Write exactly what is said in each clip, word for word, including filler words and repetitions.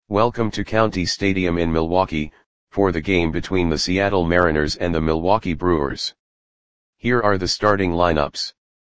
Welcome to County Stadium in Milwaukee, for the game between the Seattle Mariners and the Milwaukee Brewers. Here are the starting lineups.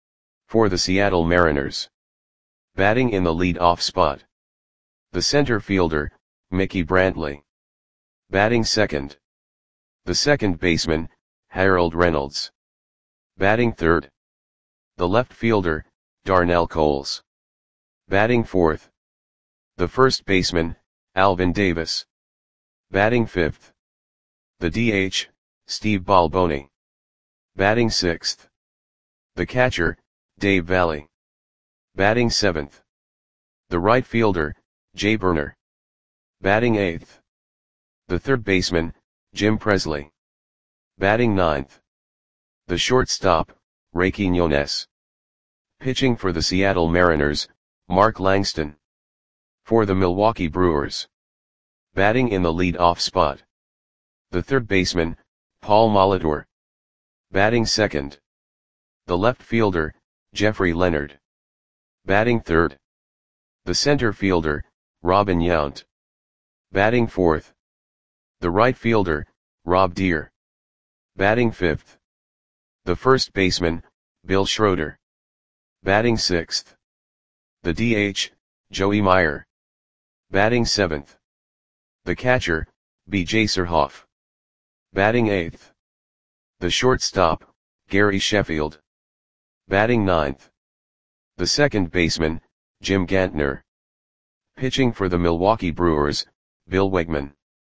For the Seattle Mariners. Batting in the lead-off spot. The center fielder, Mickey Brantley. Batting second. The second baseman, Harold Reynolds. Batting third. The left fielder, Darnell Coles. Batting fourth. The first baseman, Alvin Davis. Batting fifth. The D H, Steve Balboni. Batting sixth. The catcher, Dave Valle. Batting seventh. The right fielder, Jay Burner. Batting eighth. The third baseman, Jim Presley. Batting ninth. The shortstop, Ray Quiñones. Pitching for the Seattle Mariners, Mark Langston. For the Milwaukee Brewers. Batting in the lead-off spot. The third baseman, Paul Molitor. Batting second. The left fielder, Jeffrey Leonard. Batting third. The center fielder, Robin Yount. Batting fourth. The right fielder, Rob Deer. Batting fifth. The first baseman, Bill Schroeder. Batting sixth. The D H, Joey Meyer. Batting seventh. The catcher, B J Surhoff. Batting eighth. The shortstop, Gary Sheffield. Batting ninth. The second baseman, Jim Gantner. Pitching for the Milwaukee Brewers, Bill Wegman.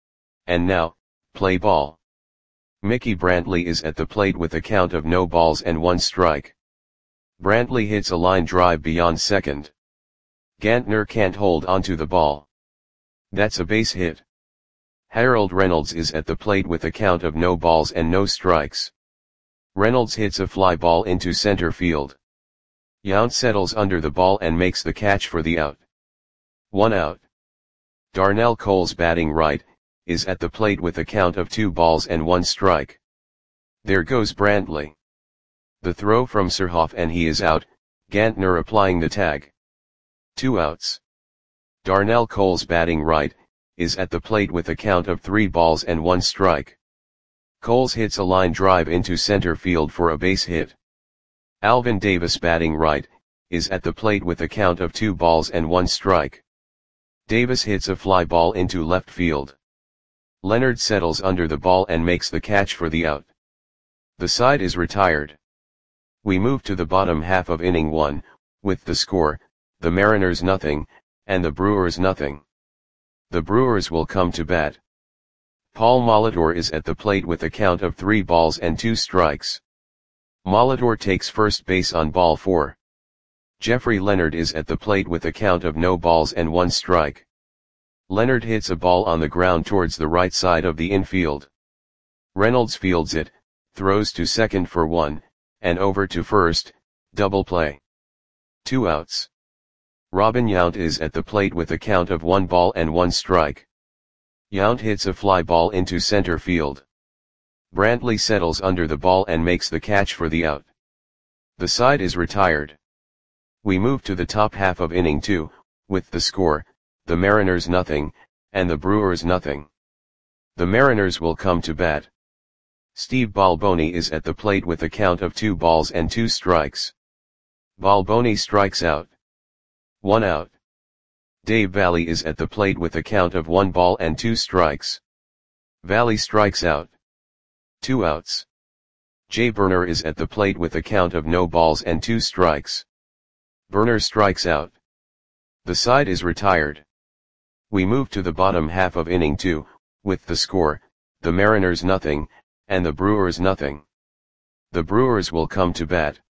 And now, play ball. Mickey Brantley is at the plate with a count of no balls and one strike. Brantley hits a line drive beyond second. Gantner can't hold onto the ball. That's a base hit. Harold Reynolds is at the plate with a count of no balls and no strikes. Reynolds hits a fly ball into center field. Yount settles under the ball and makes the catch for the out. One out. Darnell Coles, batting right, is at the plate with a count of two balls and one strike. There goes Brantley. The throw from Surhoff and he is out, Gantner applying the tag. Two outs. Darnell Coles, batting right, is at the plate with a count of three balls and one strike. Coles hits a line drive into center field for a base hit. Alvin Davis, batting right, is at the plate with a count of two balls and one strike. Davis hits a fly ball into left field. Leonard settles under the ball and makes the catch for the out. The side is retired. We move to the bottom half of inning one, with the score, the Mariners nothing, and the Brewers nothing. The Brewers will come to bat. Paul Molitor is at the plate with a count of three balls and two strikes. Molitor takes first base on ball four. Jeffrey Leonard is at the plate with a count of no balls and one strike. Leonard hits a ball on the ground towards the right side of the infield. Reynolds fields it, throws to second for one, and over to first, double play. Two outs. Robin Yount is at the plate with a count of one ball and one strike. Yount hits a fly ball into center field. Brantley settles under the ball and makes the catch for the out. The side is retired. We move to the top half of inning two, with the score, the Mariners nothing, and the Brewers nothing. The Mariners will come to bat. Steve Balboni is at the plate with a count of two balls and two strikes. Balboni strikes out. One out. Dave Valle is at the plate with a count of one ball and two strikes. Valle strikes out. Two outs. Jay Burner is at the plate with a count of no balls and two strikes. Burner strikes out. The side is retired. We move to the bottom half of inning two, with the score, the Mariners nothing, and the Brewers nothing. The Brewers will come to bat.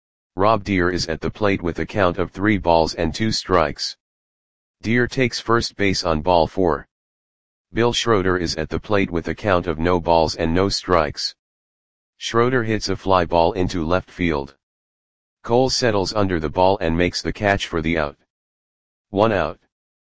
Rob Deer is at the plate with a count of three balls and two strikes. Deer takes first base on ball four. Bill Schroeder is at the plate with a count of no balls and no strikes. Schroeder hits a fly ball into left field. Cole settles under the ball and makes the catch for the out. One out.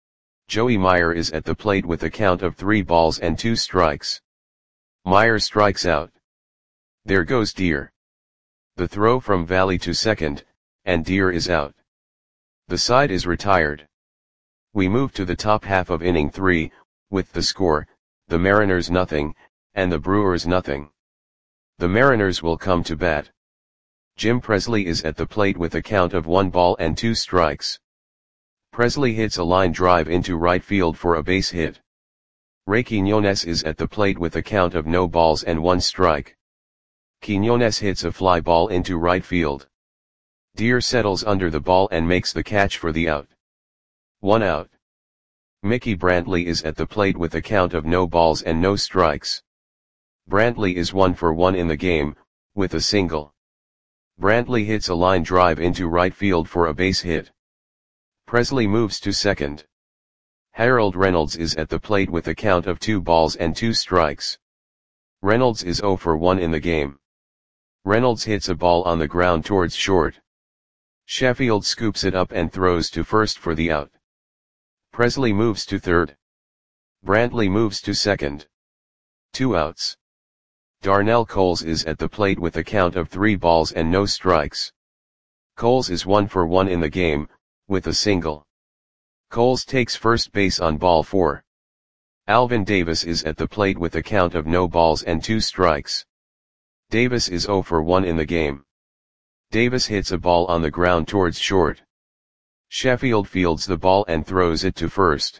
Joey Meyer is at the plate with a count of three balls and two strikes. Meyer strikes out. There goes Deer. The throw from Valle to second, and Deer is out. The side is retired. We move to the top half of inning three, with the score, the Mariners nothing, and the Brewers nothing. The Mariners will come to bat. Jim Presley is at the plate with a count of one ball and two strikes. Presley hits a line drive into right field for a base hit. Ray Quiñones is at the plate with a count of no balls and one strike. Quiñones hits a fly ball into right field. Deer settles under the ball and makes the catch for the out. One out. Mickey Brantley is at the plate with a count of no balls and no strikes. Brantley is one for one in the game, with a single. Brantley hits a line drive into right field for a base hit. Presley moves to second. Harold Reynolds is at the plate with a count of two balls and two strikes. Reynolds is zero for one in the game. Reynolds hits a ball on the ground towards short. Sheffield scoops it up and throws to first for the out. Presley moves to third. Brantley moves to second. Two outs. Darnell Coles is at the plate with a count of three balls and no strikes. Coles is one for one in the game, with a single. Coles takes first base on ball four. Alvin Davis is at the plate with a count of no balls and two strikes. Davis is zero for one in the game. Davis hits a ball on the ground towards short. Sheffield fields the ball and throws it to first.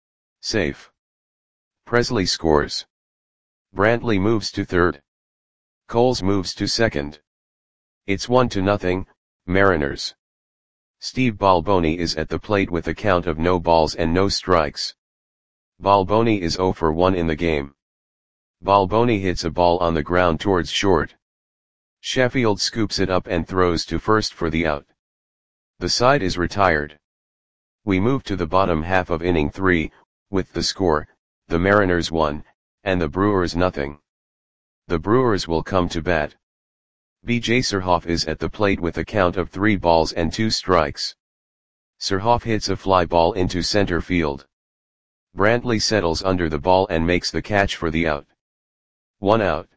Safe. Presley scores. Brantley moves to third. Coles moves to second. It's one to nothing, Mariners. Steve Balboni is at the plate with a count of no balls and no strikes. Balboni is zero for one in the game. Balboni hits a ball on the ground towards short. Sheffield scoops it up and throws to first for the out. The side is retired. We move to the bottom half of inning three, with the score, the Mariners one, and the Brewers nothing. The Brewers will come to bat. B J Surhoff is at the plate with a count of three balls and two strikes. Surhoff hits a fly ball into center field. Brantley settles under the ball and makes the catch for the out. One out.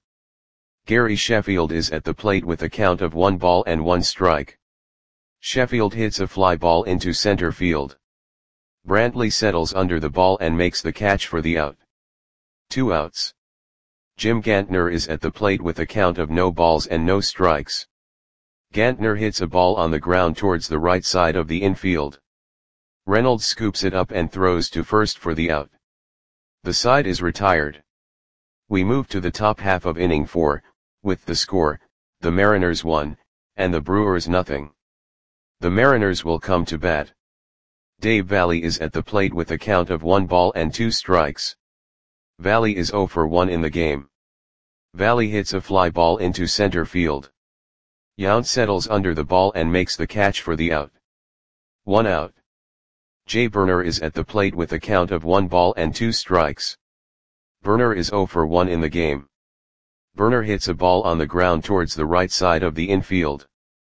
Gary Sheffield is at the plate with a count of one ball and one strike. Sheffield hits a fly ball into center field. Brantley settles under the ball and makes the catch for the out. Two outs. Jim Gantner is at the plate with a count of no balls and no strikes. Gantner hits a ball on the ground towards the right side of the infield. Reynolds scoops it up and throws to first for the out. The side is retired. We move to the top half of inning four, with the score, the Mariners one, and the Brewers nothing. The Mariners will come to bat. Dave Valle is at the plate with a count of one ball and two strikes. Valle is zero for one in the game. Valle hits a fly ball into center field. Yount settles under the ball and makes the catch for the out. One out. Jay Burner is at the plate with a count of one ball and two strikes. Burner is zero for one in the game. Burner hits a ball on the ground towards the right side of the infield.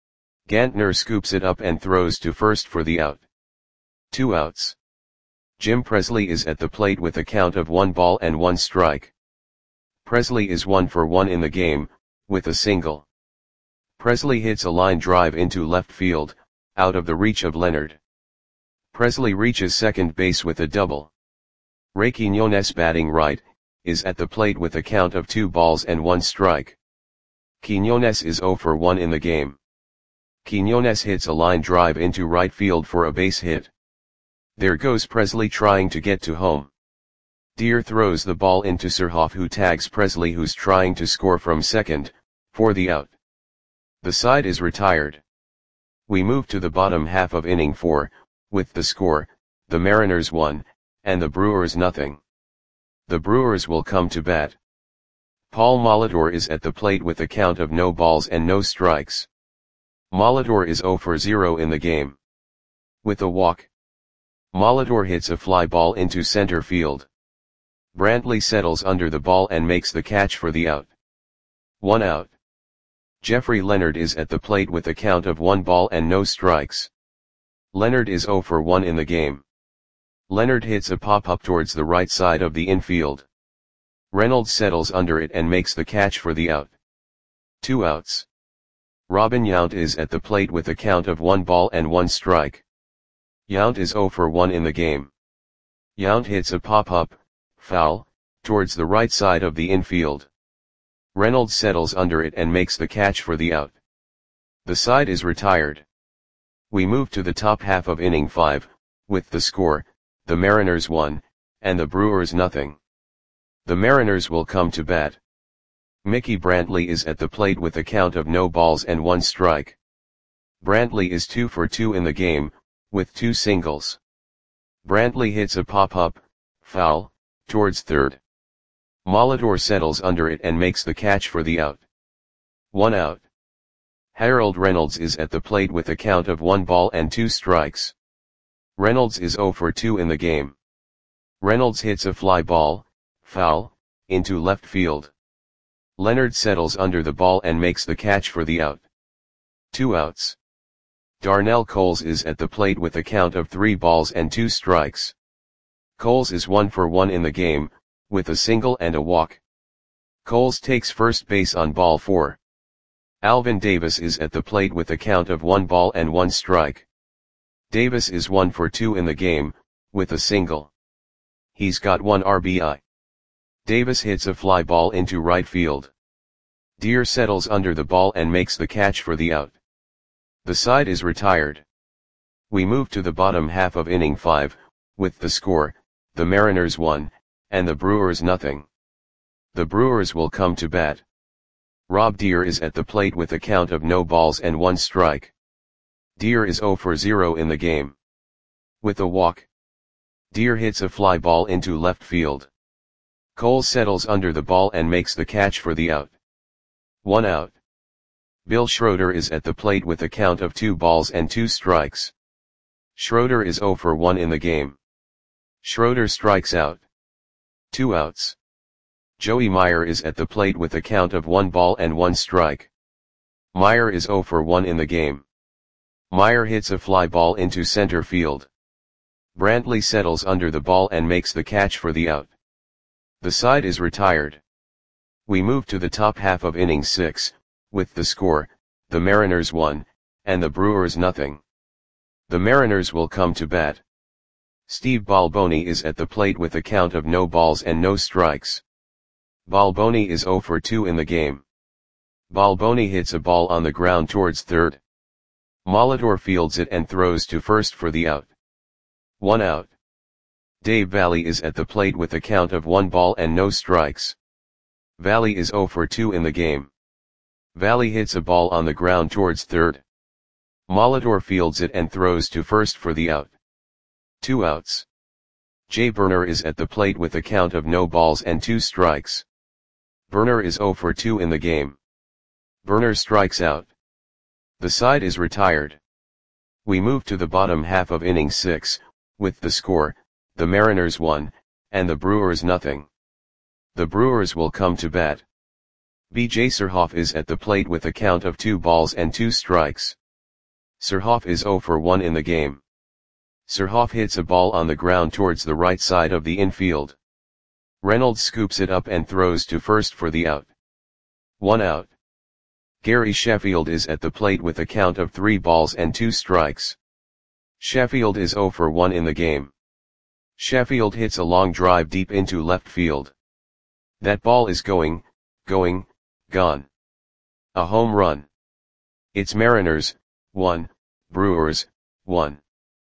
Gantner scoops it up and throws to first for the out. Two outs. Jim Presley is at the plate with a count of one ball and one strike. Presley is one for one in the game, with a single. Presley hits a line drive into left field, out of the reach of Leonard. Presley reaches second base with a double. Ray Quiñones, batting right, is at the plate with a count of two balls and one strike. Quiñones is zero for one in the game. Quiñones hits a line drive into right field for a base hit. There goes Presley trying to get to home. Deer throws the ball into Surhoff, who tags Presley, who's trying to score from second, for the out. The side is retired. We move to the bottom half of inning four, with the score, the Mariners one, and the Brewers nothing. The Brewers will come to bat. Paul Molitor is at the plate with a count of no balls and no strikes. Molitor is zero for zero in the game. With a walk. Molitor hits a fly ball into center field. Brantley settles under the ball and makes the catch for the out. One out. Jeffrey Leonard is at the plate with a count of one ball and no strikes. Leonard is zero for one in the game. Leonard hits a pop-up towards the right side of the infield. Reynolds settles under it and makes the catch for the out. Two outs. Robin Yount is at the plate with a count of one ball and one strike. Yount is zero for one in the game. Yount hits a pop-up, foul, towards the right side of the infield. Reynolds settles under it and makes the catch for the out. The side is retired. We move to the top half of inning five, with the score, the Mariners one, and the Brewers nothing. The Mariners will come to bat. Mickey Brantley is at the plate with a count of no balls and one strike. Brantley is two for two in the game, with two singles. Brantley hits a pop-up, foul, towards third. Molitor settles under it and makes the catch for the out. One out. Harold Reynolds is at the plate with a count of one ball and two strikes. Reynolds is zero for two in the game. Reynolds hits a fly ball, foul, into left field. Leonard settles under the ball and makes the catch for the out. Two outs. Darnell Coles is at the plate with a count of three balls and two strikes. Coles is one for one in the game, with a single and a walk. Coles takes first base on ball four. Alvin Davis is at the plate with a count of one ball and one strike. Davis is one for two in the game, with a single. He's got one R B I. Davis hits a fly ball into right field. Deer settles under the ball and makes the catch for the out. The side is retired. We move to the bottom half of inning five, with the score, the Mariners one, and the Brewers nothing. The Brewers will come to bat. Rob Deer is at the plate with a count of no balls and one strike. Deer is zero for zero in the game. With a walk. Deer hits a fly ball into left field. Cole settles under the ball and makes the catch for the out. One out. Bill Schroeder is at the plate with a count of two balls and two strikes. Schroeder is zero for one in the game. Schroeder strikes out. Two outs. Joey Meyer is at the plate with a count of one ball and one strike. Meyer is zero for one in the game. Meyer hits a fly ball into center field. Brantley settles under the ball and makes the catch for the out. The side is retired. We move to the top half of inning six, with the score, the Mariners one, and the Brewers nothing. The Mariners will come to bat. Steve Balboni is at the plate with a count of no balls and no strikes. Balboni is zero for two in the game. Balboni hits a ball on the ground towards third. Molitor fields it and throws to first for the out. One out. Dave Valley is at the plate with a count of one ball and no strikes. Valley is zero for two in the game. Valley hits a ball on the ground towards third. Molitor fields it and throws to first for the out. Two outs. Jay Burner is at the plate with a count of no balls and two strikes. Burner is zero for two in the game. Burner strikes out. The side is retired. We move to the bottom half of inning six, with the score, the Mariners one, and the Brewers nothing. The Brewers will come to bat. B J Surhoff is at the plate with a count of two balls and two strikes. Surhoff is zero for one in the game. Surhoff hits a ball on the ground towards the right side of the infield. Reynolds scoops it up and throws to first for the out. One out. Gary Sheffield is at the plate with a count of three balls and two strikes. Sheffield is zero for one in the game. Sheffield hits a long drive deep into left field. That ball is going, going, gone. A home run. It's Mariners, one, Brewers, one.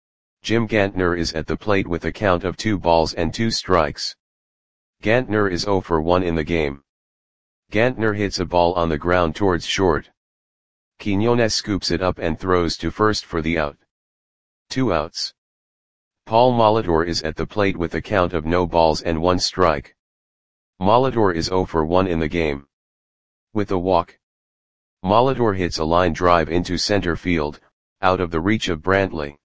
Jim Gantner is at the plate with a count of two balls and two strikes. Gantner is zero for one in the game. Gantner hits a ball on the ground towards short. Quinones scoops it up and throws to first for the out. Two outs. Paul Molitor is at the plate with a count of no balls and one strike. Molitor is zero for one in the game. With a walk. Molitor hits a line drive into center field, out of the reach of Brantley.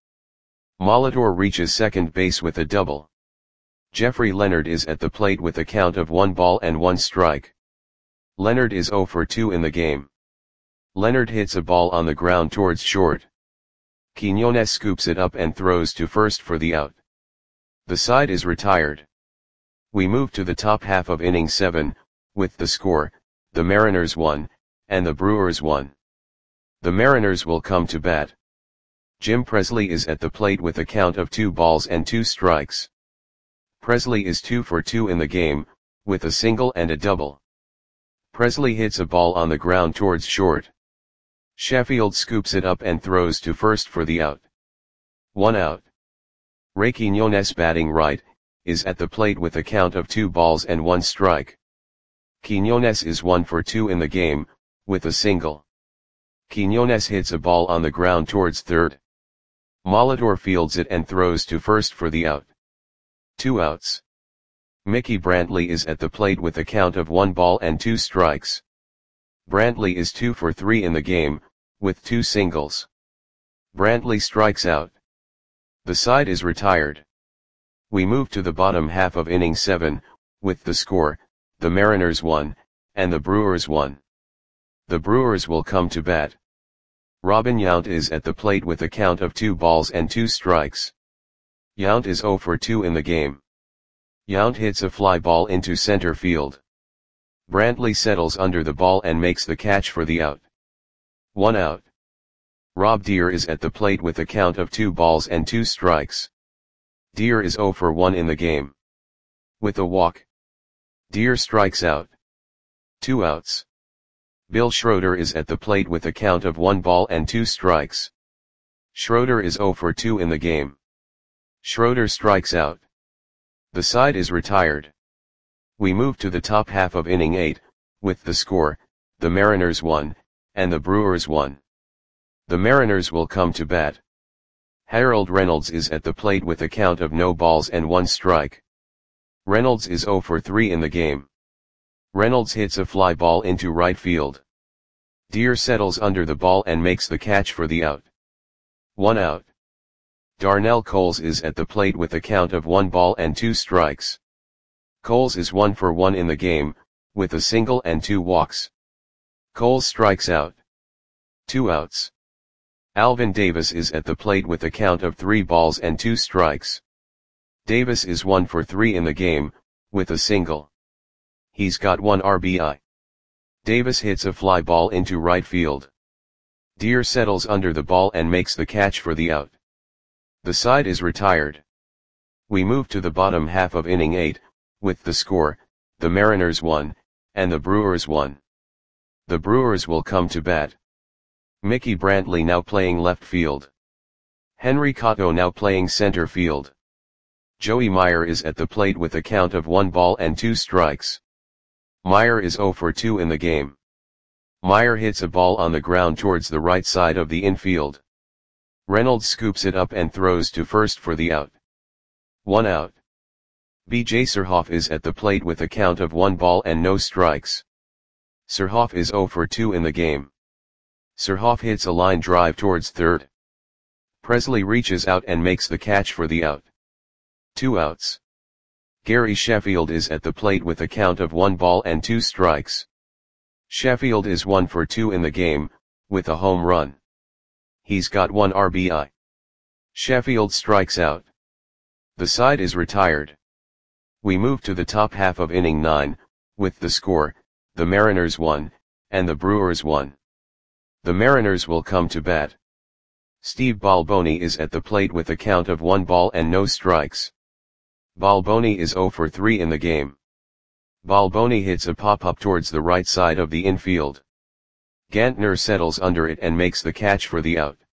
Molitor reaches second base with a double. Jeffrey Leonard is at the plate with a count of one ball and one strike. Leonard is zero for two in the game. Leonard hits a ball on the ground towards short. Quinones scoops it up and throws to first for the out. The side is retired. We move to the top half of inning seven, with the score, the Mariners one, and the Brewers one. The Mariners will come to bat. Jim Presley is at the plate with a count of two balls and two strikes. Presley is two for two in the game, with a single and a double. Presley hits a ball on the ground towards short. Sheffield scoops it up and throws to first for the out. One out. Ray Quiñones, batting right, is at the plate with a count of two balls and one strike. Quiñones is one for two in the game, with a single. Quiñones hits a ball on the ground towards third. Molitor fields it and throws to first for the out. Two outs. Mickey Brantley is at the plate with a count of one ball and two strikes. Brantley is two for three in the game, with two singles. Brantley strikes out. The side is retired. We move to the bottom half of inning seven, with the score, the Mariners one, and the Brewers one. The Brewers will come to bat. Robin Yount is at the plate with a count of two balls and two strikes. Yount is zero for two in the game. Yount hits a fly ball into center field. Brantley settles under the ball and makes the catch for the out. One out. Rob Deer is at the plate with a count of two balls and two strikes. Deer is zero for one in the game. With a walk, Deer strikes out. Two outs. Bill Schroeder is at the plate with a count of one ball and two strikes. Schroeder is zero for two in the game. Schroeder strikes out. The side is retired. We move to the top half of inning eight, with the score, the Mariners one, and the Brewers one. The Mariners will come to bat. Harold Reynolds is at the plate with a count of no balls and one strike. Reynolds is zero for three in the game. Reynolds hits a fly ball into right field. Deer settles under the ball and makes the catch for the out. One out. Darnell Coles is at the plate with a count of one ball and two strikes. Coles is one for one in the game, with a single and two walks. Coles strikes out. Two outs. Alvin Davis is at the plate with a count of three balls and two strikes. Davis is one for three in the game, with a single. He's got one R B I. Davis hits a fly ball into right field. Deer settles under the ball and makes the catch for the out. The side is retired. We move to the bottom half of inning eight, with the score, the Mariners one, and the Brewers one. The Brewers will come to bat. Mickey Brantley now playing left field. Henry Cotto now playing center field. Joey Meyer is at the plate with a count of one ball and two strikes. Meyer is zero for two in the game. Meyer hits a ball on the ground towards the right side of the infield. Reynolds scoops it up and throws to first for the out. One out. B J Surhoff is at the plate with a count of one ball and no strikes. Surhoff is zero for two in the game. Surhoff hits a line drive towards third. Presley reaches out and makes the catch for the out. Two outs. Gary Sheffield is at the plate with a count of one ball and two strikes. Sheffield is one for two in the game, with a home run. He's got one R B I. Sheffield strikes out. The side is retired. We move to the top half of inning nine, with the score, the Mariners one, and the Brewers one. The Mariners will come to bat. Steve Balboni is at the plate with a count of one ball and no strikes. Balboni is zero for three in the game. Balboni hits a pop-up towards the right side of the infield. Gantner settles under it and makes the catch for the out.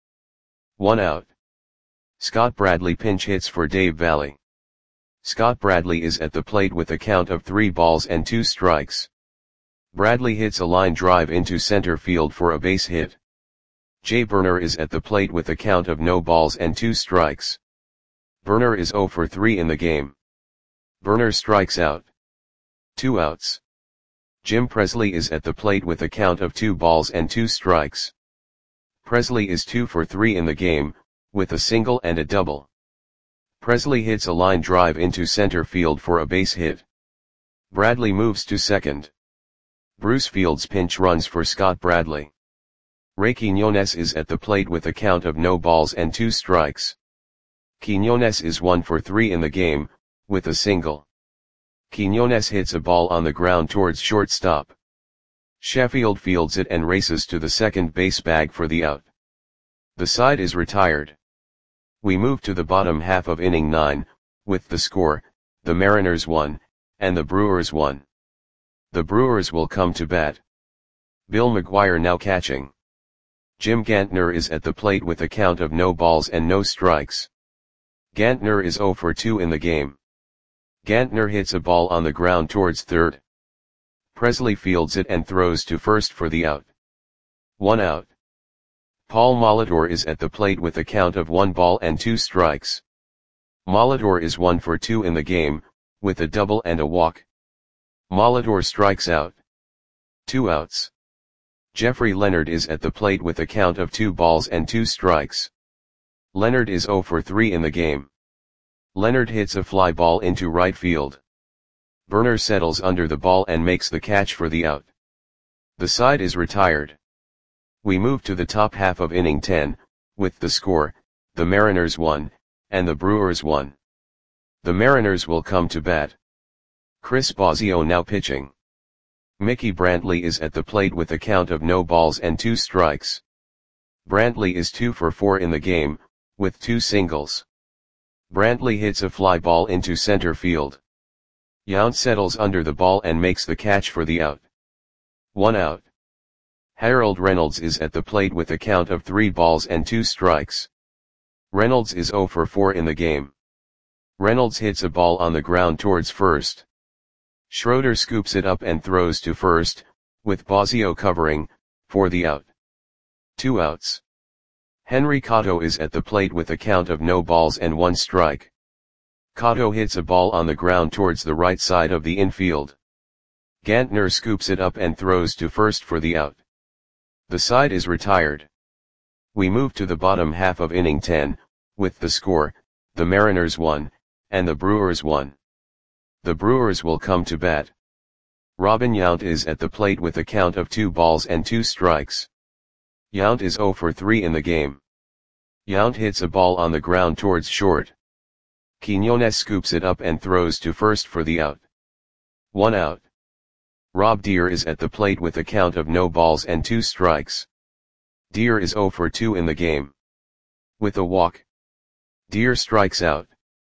One out. Scott Bradley pinch hits for Dave Valle. Scott Bradley is at the plate with a count of three balls and two strikes. Bradley hits a line drive into center field for a base hit. Jay Burner is at the plate with a count of no balls and two strikes. Burner is zero for three in the game. Burner strikes out. Two outs. Jim Presley is at the plate with a count of two balls and two strikes. Presley is two for three in the game, with a single and a double. Presley hits a line drive into center field for a base hit. Bradley moves to second. Bruce Fields pinch runs for Scott Bradley. Ray Quiñones is at the plate with a count of no balls and two strikes. Quiñones is one for three in the game, with a single. Quiñones hits a ball on the ground towards shortstop. Sheffield fields it and races to the second base bag for the out. The side is retired. We move to the bottom half of inning nine, with the score, the Mariners one, and the Brewers one. The Brewers will come to bat. Bill McGuire now catching. Jim Gantner is at the plate with a count of no balls and no strikes. Gantner is oh for two in the game. Gantner hits a ball on the ground towards third. Presley fields it and throws to first for the out. One out. Paul Molitor is at the plate with a count of one ball and two strikes. Molitor is one for two in the game, with a double and a walk. Molitor strikes out. Two outs. Jeffrey Leonard is at the plate with a count of two balls and two strikes. Leonard is oh for three in the game. Leonard hits a fly ball into right field. Burner settles under the ball and makes the catch for the out. The side is retired. We move to the top half of inning ten, with the score, the Mariners one, and the Brewers one. The Mariners will come to bat. Chris Bosio now pitching. Mickey Brantley is at the plate with a count of no balls and two strikes. Brantley is two for four in the game, with two singles. Brantley hits a fly ball into center field. Yount settles under the ball and makes the catch for the out. One out. Harold Reynolds is at the plate with a count of three balls and two strikes. Reynolds is oh for four in the game. Reynolds hits a ball on the ground towards first. Schroeder scoops it up and throws to first, with Bosio covering, for the out. Two outs. Henry Cotto is at the plate with a count of no balls and one strike. Cotto hits a ball on the ground towards the right side of the infield. Gantner scoops it up and throws to first for the out. The side is retired. We move to the bottom half of inning ten, with the score, the Mariners one, and the Brewers one. The Brewers will come to bat. Robin Yount is at the plate with a count of two balls and two strikes. Yount is oh for three in the game. Yount hits a ball on the ground towards short. Quinones scoops it up and throws to first for the out. One out. Rob Deere is at the plate with a count of no balls and two strikes. Deere is oh for two in the game. With a walk. Deere strikes out.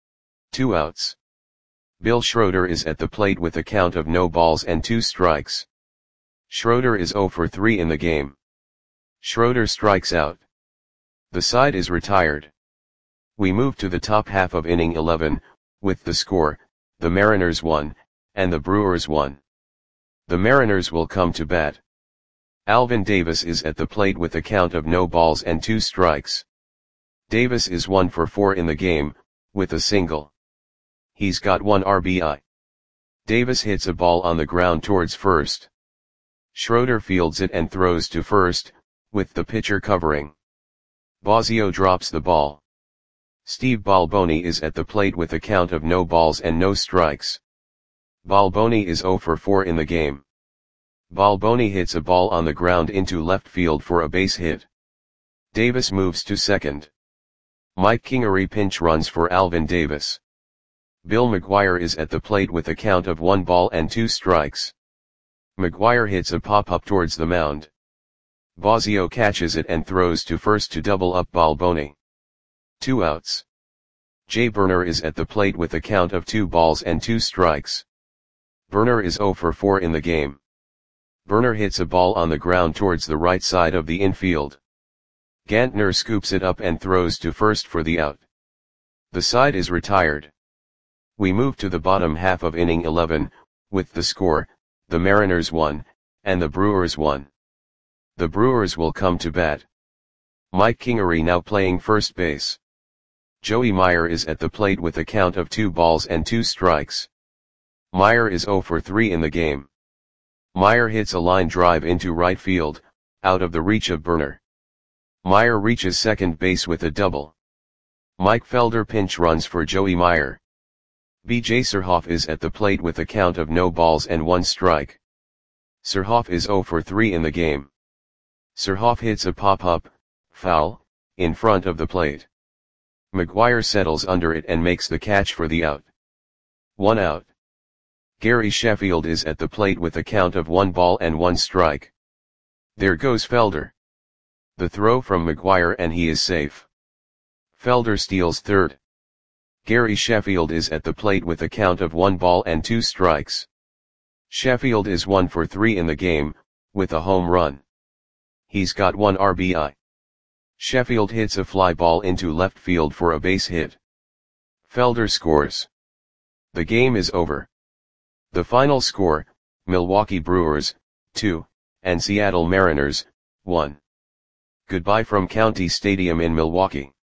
Two outs. Bill Schroeder is at the plate with a count of no balls and two strikes. Schroeder is oh for three in the game. Schroeder strikes out. The side is retired. We move to the top half of inning eleven, with the score, the Mariners one, and the Brewers one. The Mariners will come to bat. Alvin Davis is at the plate with a count of no balls and two strikes. Davis is one for four in the game, with a single. He's got one R B I. Davis hits a ball on the ground towards first. Schroeder fields it and throws to first, with the pitcher covering. Bosio drops the ball. Steve Balboni is at the plate with a count of no balls and no strikes. Balboni is oh for four in the game. Balboni hits a ball on the ground into left field for a base hit. Davis moves to second. Mike Kingery pinch runs for Alvin Davis. Bill McGuire is at the plate with a count of one ball and two strikes. McGuire hits a pop-up towards the mound. Bosio catches it and throws to first to double up Balboni. Two outs. Jay Burner is at the plate with a count of two balls and two strikes. Burner is oh for four in the game. Burner hits a ball on the ground towards the right side of the infield. Gantner scoops it up and throws to first for the out. The side is retired. We move to the bottom half of inning eleven, with the score, the Mariners one, and the Brewers one. The Brewers will come to bat. Mike Kingery now playing first base. Joey Meyer is at the plate with a count of two balls and two strikes. Meyer is oh for three in the game. Meyer hits a line drive into right field, out of the reach of Burner. Meyer reaches second base with a double. Mike Felder pinch runs for Joey Meyer. B J Surhoff is at the plate with a count of no balls and one strike. Surhoff is oh for three in the game. Surhoff hits a pop-up, foul, in front of the plate. McGuire settles under it and makes the catch for the out. One out. Gary Sheffield is at the plate with a count of one ball and one strike. There goes Felder. The throw from McGuire and he is safe. Felder steals third. Gary Sheffield is at the plate with a count of one ball and two strikes. Sheffield is one for three in the game, with a home run. He's got one R B I. Sheffield hits a fly ball into left field for a base hit. Felder scores. The game is over. The final score, Milwaukee Brewers, two, and Seattle Mariners, one. Goodbye from County Stadium in Milwaukee.